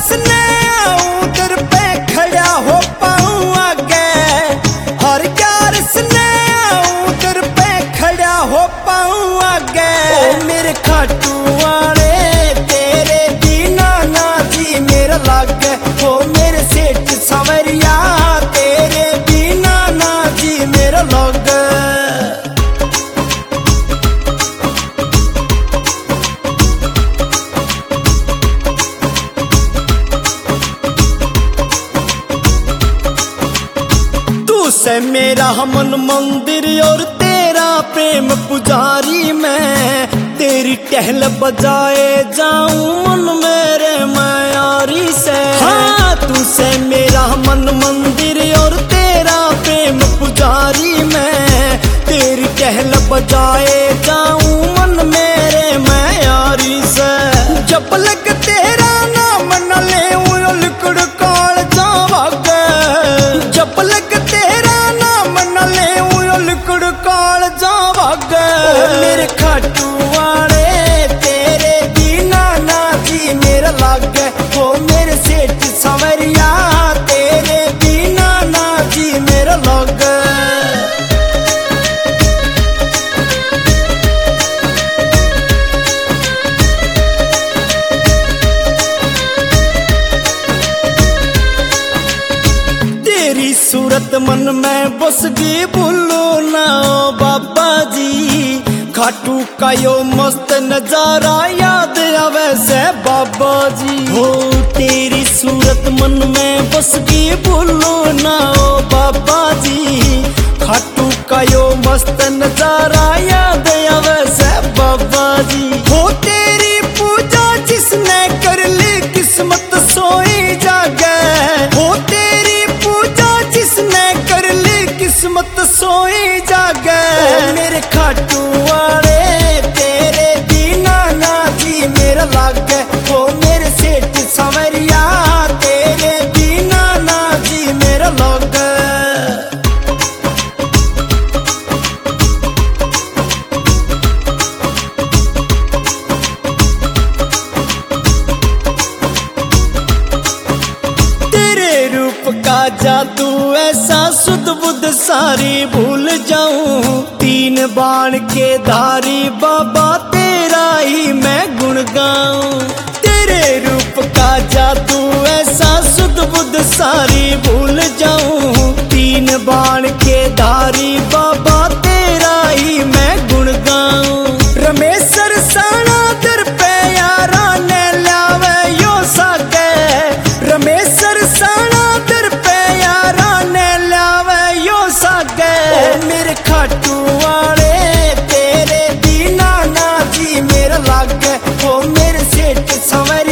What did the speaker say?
इसने आऊं दर पे खड़ा हो पाऊं आगे, हर यार इसने आऊं दर पे खड़ा हो पाऊं आगे। ओ मेरे खाटू वाले तेरे बिना ना जी मेरा लागे, ओ मेरे सेठ सवरिया तेरे बिना ना जी मेरा लागे। से मेरा मन मंदिर और तेरा प्रेम पुजारी, मैं तेरी टहल बजाए जाऊं मन मेरे मायारी से। हाँ तू से मेरा मन मंदिर और तेरा प्रेम पुजारी, मैं तेरी टहल बजाए जाऊं मन मेरे मायारी से। जब लग तेरा नाम न ले उलकड़ काल जावागे, जब लग काल जावागे। मेरे खाटू वाले तेरे बिना ना जी मेरा लागे, ओ मेरे सेठ सवरिया तेरे बिना ना जी मेरा लागे। तेरी सूरत मन में बस गई भूलो ना ओ बाबा जी, खाटू का यो मस्त नजारा याद आवे से बाबा जी। हो तेरी सूरत मन में बस गई भूलो ना ओ बाबा जी, खाटू का यो मस्त नजारा याद आवे से बाबा जी। हो तेरी पूजा जिसने कर ली किस्मत सोई जागे, हो तेरी पूजा जिसने कर ली किस्मत सोई जागे। मेरे खाटू वाले तेरे बिना ना जी मेरा लागे, ओ मेरे सेठ सवरिया तेरे बिना ना जी मेरा लागे। का जादू ऐसा सुध बुध सारी भूल जाऊं, तीन बाण के धारी बाबा तेरा ही मैं गुण गाऊं। तेरे रूप का जादू ऐसा सुध बुध सारी भूल जाऊं, तीन बाण के धारी बाबा तेरा ही मैं गुण गाऊं। रमेशर साणा दर पे यारा ने लावे यो सागे, रमेशर साणा मेरे खाटू वाले तेरे बिना ना जी मेरा लागे, ओ मेरे सेठ सवरिया